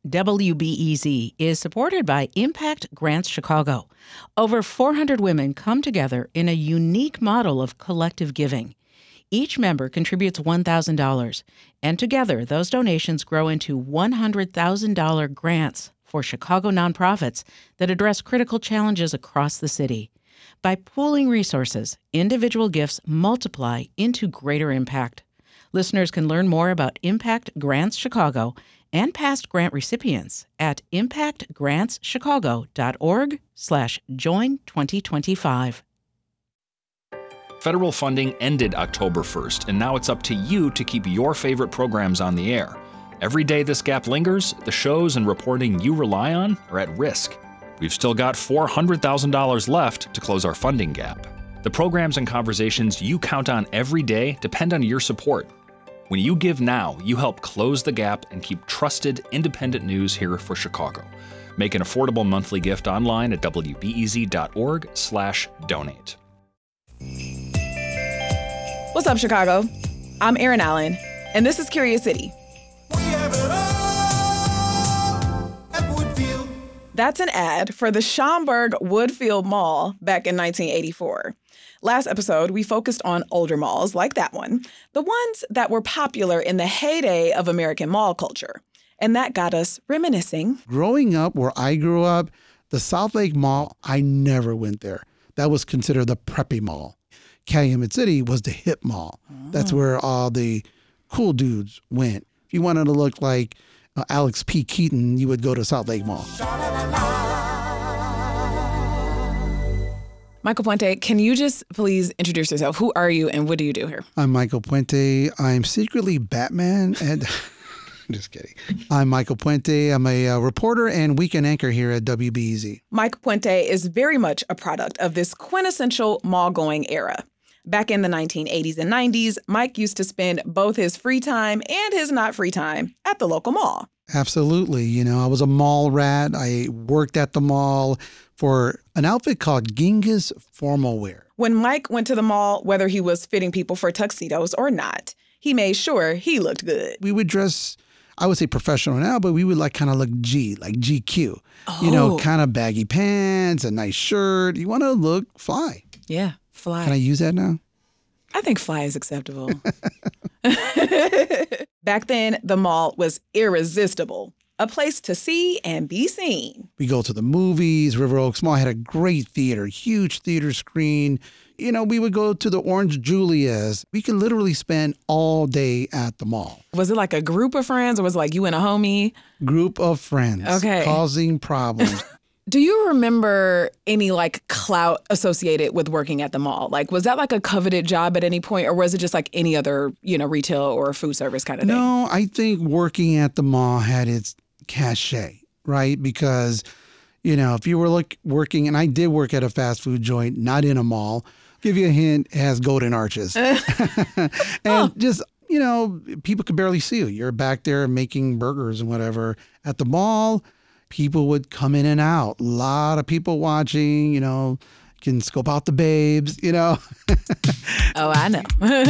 WBEZ is supported by Impact Grants Chicago. Over 400 women come together in a unique model of collective giving. Each member contributes $1,000, and together those donations grow into $100,000 grants for Chicago nonprofits that address critical challenges across the city. By pooling resources, individual gifts multiply into greater impact. Listeners can learn more about Impact Grants Chicago and past grant recipients at impactgrantschicago.org/join2025. Federal funding ended October 1st, and now it's up to you to keep your favorite programs on the air. Every day this gap lingers, the shows and reporting you rely on are at risk. We've still got $400,000 left to close our funding gap. The programs and conversations you count on every day depend on your support. When you give now, you help close the gap and keep trusted, independent news here for Chicago. Make an affordable monthly gift online at wbez.org/donate. What's up, Chicago? I'm Erin Allen, and this is Curious City. That's an ad for the Schaumburg Woodfield Mall back in 1984. Last episode, we focused on older malls like that one, the ones that were popular in the heyday of American mall culture. And that got us reminiscing. Growing up where I grew up, the South Lake Mall, I never went there. That was considered the preppy mall. Calumet City was the hip mall. That's where all the cool dudes went. If you wanted to look like Alex P. Keaton, you would go to South Lake Mall. Michael Puente, can you just please introduce yourself? Who are you and what do you do here? I'm Michael Puente. I'm secretly Batman and... Just kidding. I'm Michael Puente. I'm a reporter and weekend anchor here at WBEZ. Mike Puente is very much a product of this quintessential mall-going era. Back in the 1980s and 90s, Mike used to spend both his free time and his not free time at the local mall. Absolutely. You know, I was a mall rat. I worked at the mall for an outfit called Genghis Formal Wear. When Mike went to the mall, whether he was fitting people for tuxedos or not, he made sure he looked good. We would dress, I would say professional now, but we would kind of look like GQ. Oh. You know, kind of baggy pants, a nice shirt. You want to look fly. Yeah, fly. Can I use that now? I think fly is acceptable. Back then, the mall was irresistible. A place to see and be seen. We go to the movies. River Oaks Mall had a great theater, huge theater screen. You know, we would go to the Orange Julius. We could literally spend all day at the mall. Was it like a group of friends or was it like you and a homie? Group of friends. Okay. Causing problems. Do you remember any clout associated with working at the mall? Was that a coveted job at any point or was it just like any other, retail or food service kind of thing? No, I think working at the mall had its cachet, right? Because, if you were working, and I did work at a fast food joint, not in a mall, give you a hint, it has golden arches. And just, people could barely see you. You're back there making burgers and whatever. At the mall, people would come in and out. A lot of people watching, can scope out the babes, Oh, I know.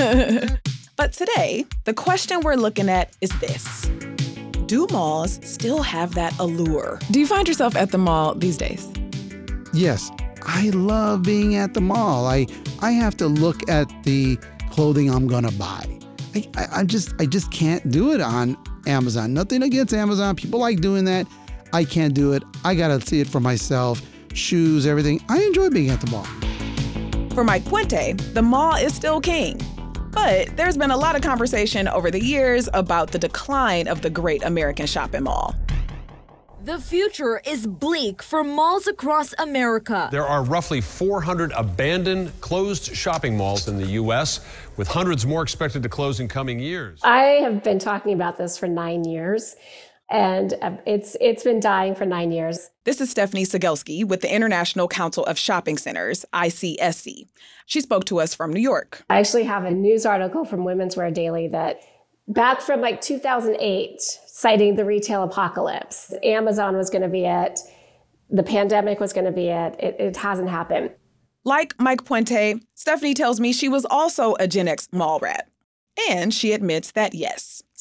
But today, the question we're looking at is this. Do malls still have that allure? Do you find yourself at the mall these days? Yes. I love being at the mall. I have to look at the clothing I'm going to buy. I just can't do it on Amazon. Nothing against Amazon. People like doing that. I can't do it. I got to see it for myself. Shoes, everything. I enjoy being at the mall. For Mike Puente, the mall is still king. But there's been a lot of conversation over the years about the decline of the great American shopping mall. The future is bleak for malls across America. There are roughly 400 abandoned, closed shopping malls in the U.S., with hundreds more expected to close in coming years. I have been talking about this for 9 years. And it's been dying for 9 years. This is Stephanie Cegelski with the International Council of Shopping Centers, ICSC. She spoke to us from New York. I actually have a news article from Women's Wear Daily that back from 2008, citing the retail apocalypse. Amazon was going to be it. The pandemic was going to be it. It hasn't happened. Like Mike Puente, Stephanie tells me she was also a Gen X mall rat. And she admits that, yes,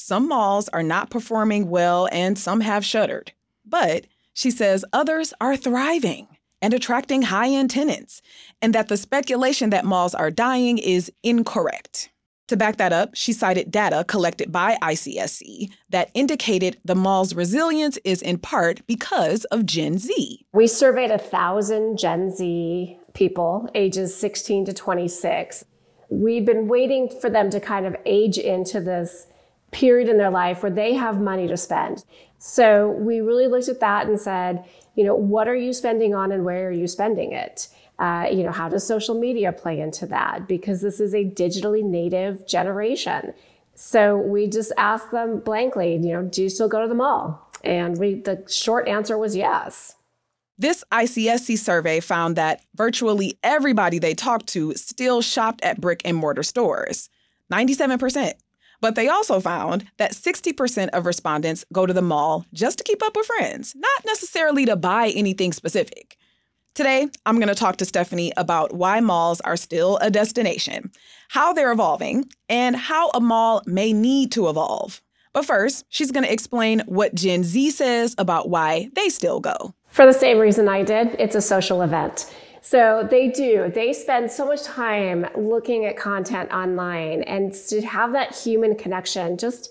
some malls are not performing well and some have shuttered. But she says others are thriving and attracting high-end tenants, and that the speculation that malls are dying is incorrect. To back that up, she cited data collected by ICSC that indicated the mall's resilience is in part because of Gen Z. We surveyed 1,000 Gen Z people, ages 16 to 26. We've been waiting for them to kind of age into this period in their life where they have money to spend. So we really looked at that and said, what are you spending on and where are you spending it? How does social media play into that? Because this is a digitally native generation. So we just asked them blankly, do you still go to the mall? And the short answer was yes. This ICSC survey found that virtually everybody they talked to still shopped at brick and mortar stores, 97%. But they also found that 60% of respondents go to the mall just to keep up with friends, not necessarily to buy anything specific. Today, I'm going to talk to Stephanie about why malls are still a destination, how they're evolving, and how a mall may need to evolve. But first, she's going to explain what Gen Z says about why they still go. For the same reason I did, it's a social event. So they spend so much time looking at content online, and to have that human connection, just,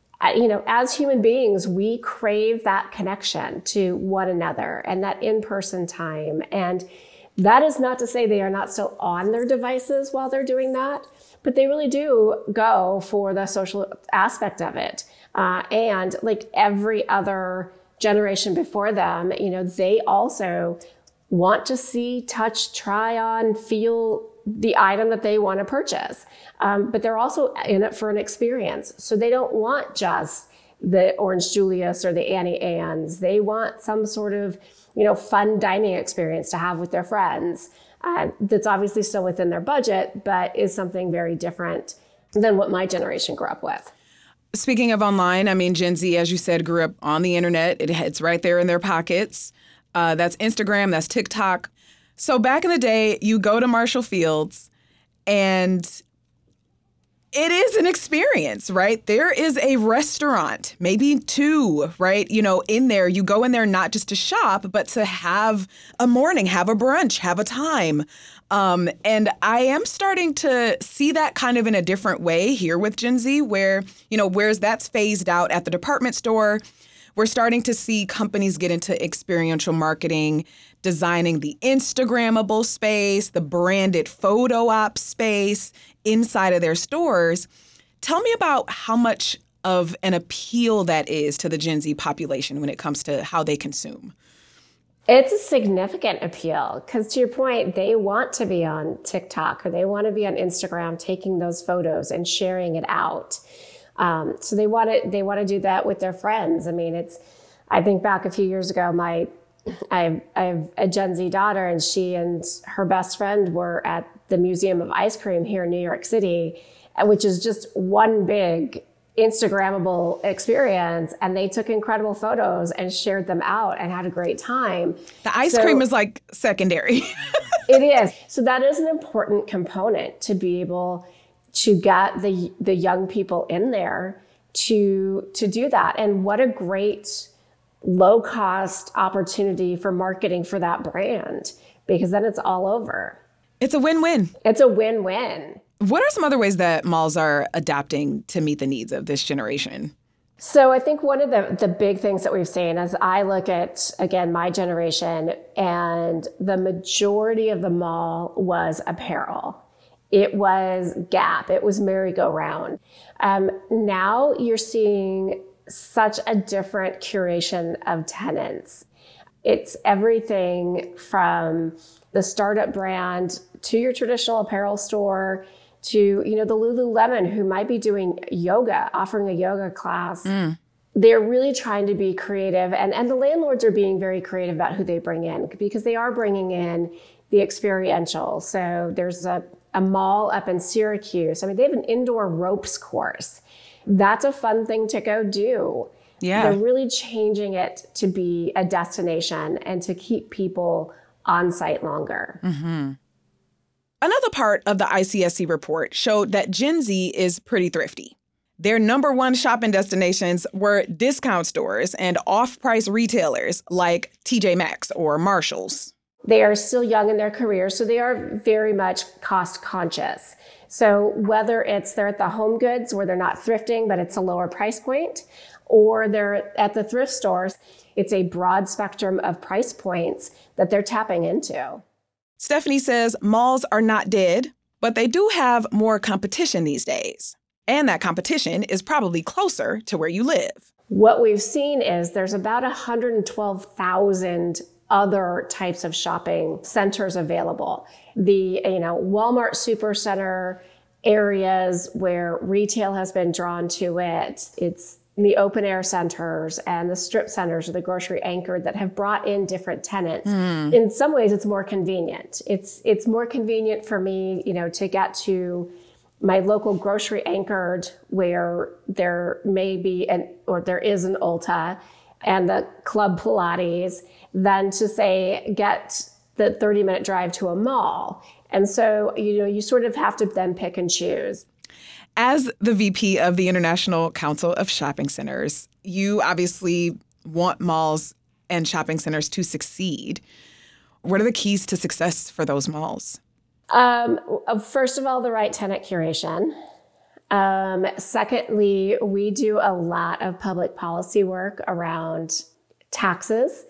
as human beings, we crave that connection to one another and that in-person time. And that is not to say they are not still on their devices while they're doing that, but they really do go for the social aspect of it. And like every other generation before them, they also want to see, touch, try on, feel the item that they want to purchase. But they're also in it for an experience. So they don't want just the Orange Julius or the Annie Ann's. They want some sort of, fun dining experience to have with their friends. That's obviously still within their budget, but is something very different than what my generation grew up with. Speaking of online, Gen Z, as you said, grew up on the internet. It's right there in their pockets. That's Instagram, that's TikTok. So back in the day, you go to Marshall Fields and it is an experience, right? There is a restaurant, maybe two, right? In there, you go in there not just to shop, but to have a morning, have a brunch, have a time. And I am starting to see that kind of in a different way here with Gen Z, where, whereas that's phased out at the department store, we're starting to see companies get into experiential marketing, designing the Instagrammable space, the branded photo op space inside of their stores. Tell me about how much of an appeal that is to the Gen Z population when it comes to how they consume. It's a significant appeal because, to your point, they want to be on TikTok or they want to be on Instagram taking those photos and sharing it out. So they want to do that with their friends. I think back a few years ago, I have a Gen Z daughter, and she and her best friend were at the Museum of Ice Cream here in New York City, which is just one big Instagrammable experience. And they took incredible photos and shared them out and had a great time. The ice cream is like secondary. It is. So that is an important component to be able to get the young people in there to do that. And what a great low cost opportunity for marketing for that brand, because then it's all over. It's a win-win. It's a win-win. What are some other ways that malls are adapting to meet the needs of this generation? So I think one of the big things that we've seen as I look at, again, my generation, and the majority of the mall was apparel. It was Gap. It was merry-go-round. Now you're seeing such a different curation of tenants. It's everything from the startup brand to your traditional apparel store to, the Lululemon, who might be doing yoga, offering a yoga class. They're really trying to be creative, and the landlords are being very creative about who they bring in, because they are bringing in the experiential. So there's a mall up in Syracuse. They have an indoor ropes course. That's a fun thing to go do. Yeah. They're really changing it to be a destination and to keep people on site longer. Mm-hmm. Another part of the ICSC report showed that Gen Z is pretty thrifty. Their number one shopping destinations were discount stores and off-price retailers like TJ Maxx or Marshall's. They are still young in their careers, so they are very much cost conscious. So whether it's they're at the Home Goods where they're not thrifting, but it's a lower price point, or they're at the thrift stores, it's a broad spectrum of price points that they're tapping into. Stephanie says malls are not dead, but they do have more competition these days. And that competition is probably closer to where you live. What we've seen is there's about 112,000 other types of shopping centers available. The Walmart Supercenter areas where retail has been drawn to it. It's the open air centers and the strip centers or the grocery anchored that have brought in different tenants. In some ways, it's more convenient. It's more convenient for me, to get to my local grocery anchored where there may be there is an Ulta and the Club Pilates than to say get the 30-minute drive to a mall. And so, you sort of have to then pick and choose. As the VP of the International Council of Shopping Centers, you obviously want malls and shopping centers to succeed. What are the keys to success for those malls? First of all, the right tenant curation. Secondly, we do a lot of public policy work around taxes.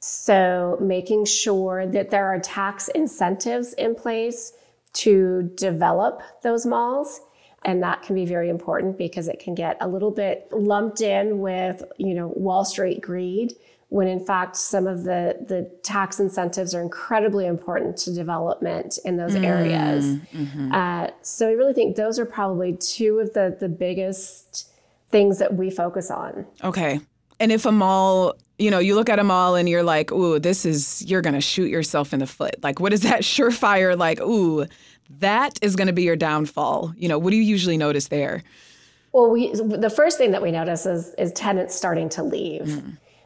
So making sure that there are tax incentives in place to develop those malls. And that can be very important because it can get a little bit lumped in with, Wall Street greed, when in fact, some of the tax incentives are incredibly important to development in those areas. So I really think those are probably two of the biggest things that we focus on. Okay. And if a mall, you look at a mall and you're like, ooh, you're going to shoot yourself in the foot. Like, what is that surefire, like, ooh, that is going to be your downfall? What do you usually notice there? Well, the first thing that we notice is tenants starting to leave.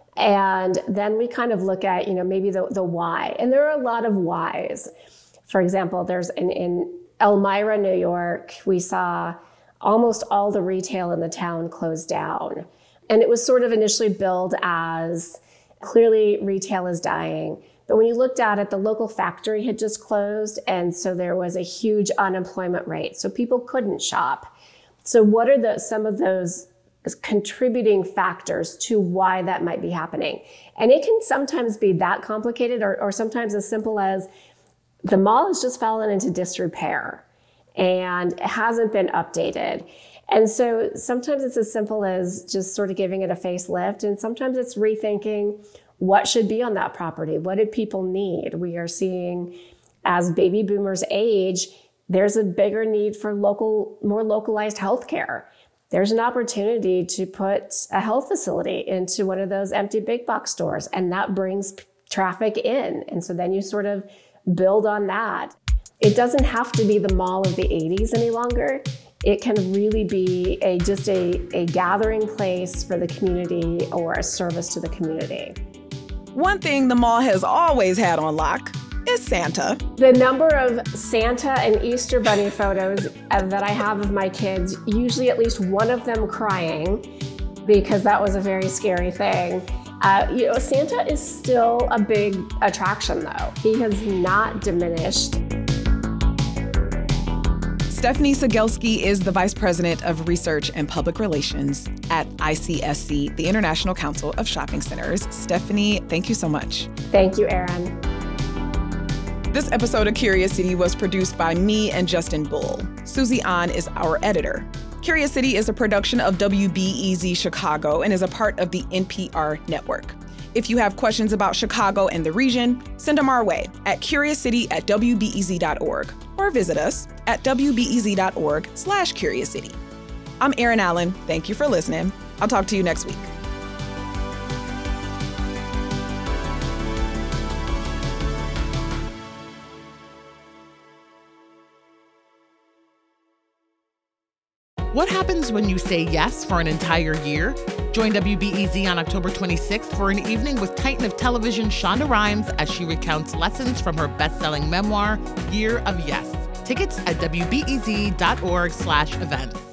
And then we kind of look at, maybe the why. And there are a lot of whys. For example, there's in Elmira, New York, we saw almost all the retail in the town close down. And it was sort of initially billed as clearly retail is dying. But when you looked at it, the local factory had just closed. And so there was a huge unemployment rate. So people couldn't shop. So what are some of those contributing factors to why that might be happening? And it can sometimes be that complicated or sometimes as simple as the mall has just fallen into disrepair and it hasn't been updated. And so sometimes it's as simple as just sort of giving it a facelift. And sometimes it's rethinking what should be on that property. What do people need? We are seeing as baby boomers age, there's a bigger need for more localized healthcare. There's an opportunity to put a health facility into one of those empty big box stores, and that brings traffic in. And so then you sort of build on that. It doesn't have to be the mall of the 80s any longer. It can really be just a gathering place for the community or a service to the community. One thing the mall has always had on lock is Santa. The number of Santa and Easter Bunny photos that I have of my kids, usually at least one of them crying, because that was a very scary thing. Santa is still a big attraction, though. He has not diminished. Stephanie Cegelski is the Vice President of Research and Public Relations at ICSC, the International Council of Shopping Centers. Stephanie, thank you so much. Thank you, Erin. This episode of Curious City was produced by me and Justin Bull. Susie An is our editor. Curious City is a production of WBEZ Chicago and is a part of the NPR network. If you have questions about Chicago and the region, send them our way at curiouscity@wbez.org or visit us at wbez.org/curiouscity. I'm Erin Allen. Thank you for listening. I'll talk to you next week. What happens when you say yes for an entire year? Join WBEZ on October 26th for an evening with Titan of Television Shonda Rhimes as she recounts lessons from her best-selling memoir, Year of Yes. Tickets at wbez.org/events.